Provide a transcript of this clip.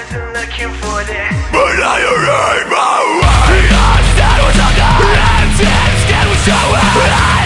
wasn't looking for that. But now you're in my way. I'm scared of